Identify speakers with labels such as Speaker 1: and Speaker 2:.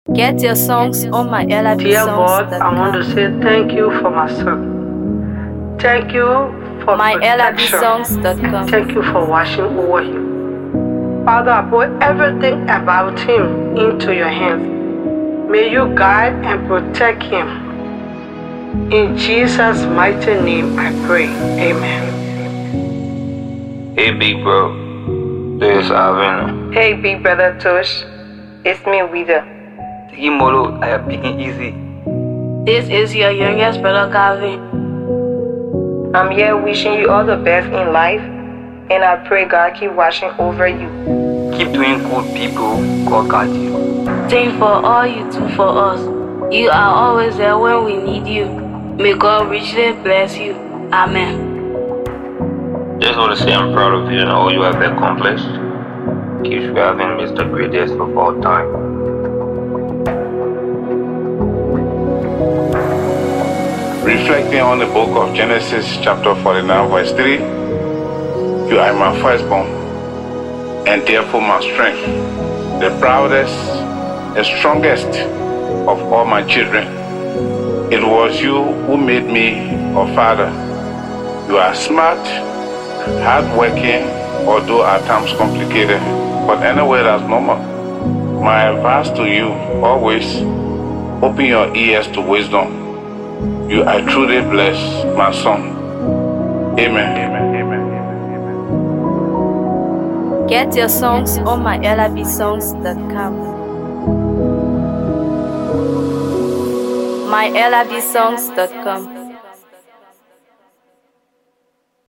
Speaker 1: Get your songs on my
Speaker 2: Dear God, I want to say thank you for my son. Thank you for protection. Thank you for watching over him. Father, I put everything about him into your hands. May you guide and protect him. In Jesus' mighty name I pray. Amen.
Speaker 3: Hey big bro, this is Alvin.
Speaker 4: Hey big brother Tosh, it's me Wida.
Speaker 3: Molo, I am picking easy.
Speaker 5: This is your youngest brother Calvin.
Speaker 4: I'm here wishing you all the best in life, and I pray God keep watching over you.
Speaker 3: Keep doing good, people. God got you.
Speaker 5: Thank for all you do for us. You are always there when we need you. May God richly bless you. Amen.
Speaker 3: Just want to say I'm proud of you and all you have accomplished. Keep striving, Mr. Greatest of all time.
Speaker 6: Reflecting on the book of Genesis chapter 49 verse 3, you are my firstborn, and therefore my strength, the proudest and strongest of all my children. It was you who made me a father. You are smart, hardworking, although at times complicated, but anyway that's normal. My advice to you, always open your ears to wisdom. You are truly blessed, my son. Amen. Amen. Amen. Amen.
Speaker 1: Get your songs on my LRBsongs.com. my LRBsongs.com.